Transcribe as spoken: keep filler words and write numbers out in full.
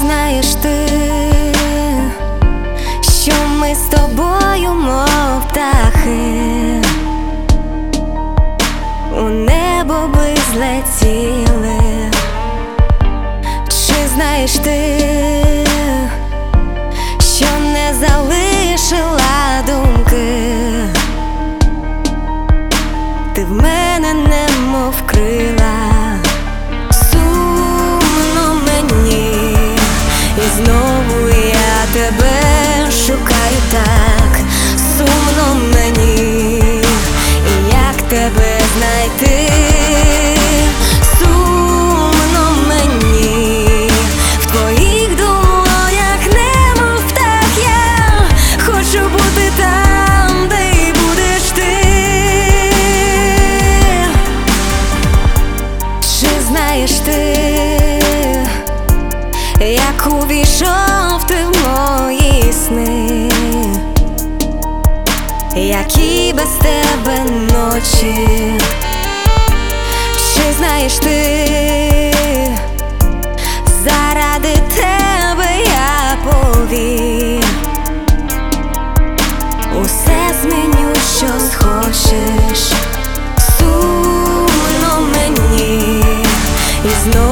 знаєш ти, що ми з тобою, мов птахи, у небо би злетіли? Чи знаєш ти, що не залишила думки? Ти в мене немов крила. Сумно мені, і знову я тебе шукаю так. Сумно мені, і як тебе знайти? Сумно мені, в твоїх долонях немов птах я. Хочу бути там, де й будеш ти. Чи знаєш ти, як увійшов ти в мої сни, які без тебе ночі? Чи знаєш ти, заради тебе я повір, усе зміню, що схочеш. Сумно мені, і знову